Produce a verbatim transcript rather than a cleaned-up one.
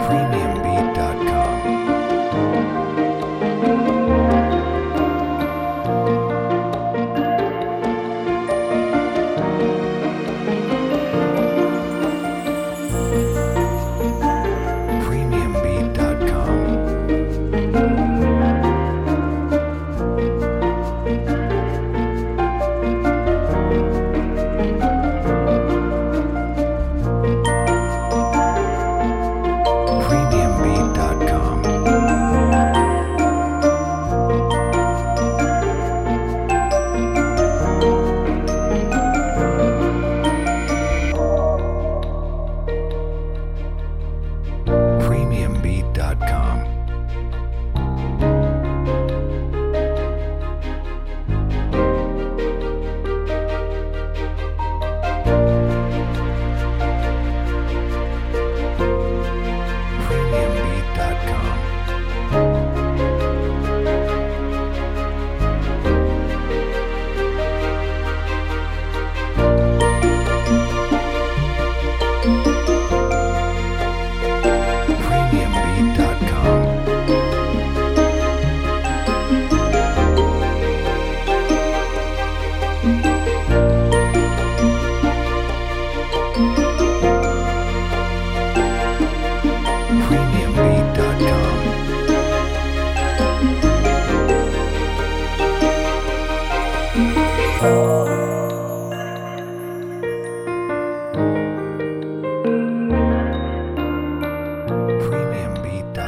premium beat dot com. premium beat dot com. premium beat dot com. premium beat dot com. premium beat dot com. premium beat dot com. premium beat dot com. premium beat dot com.